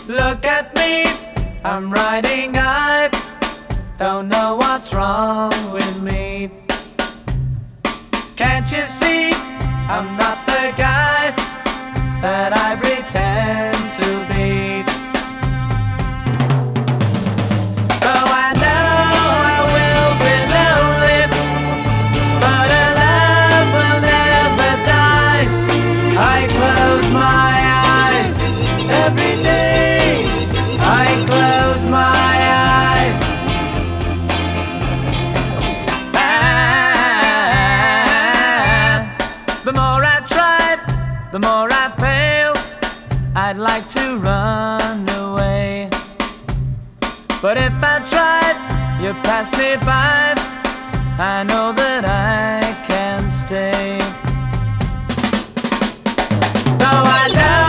Look at me, I'm riding high. Don't know what's wrong with me. Can't you see, I'm not the guy that I pretend to be. Oh, I know I will be lonely, but a love will never die. I close my eyes every day. I close my eyes. The more I try, the more I fail. I'd like to run away, but if I tried, you pass me by. I know that I can stay. Oh, I know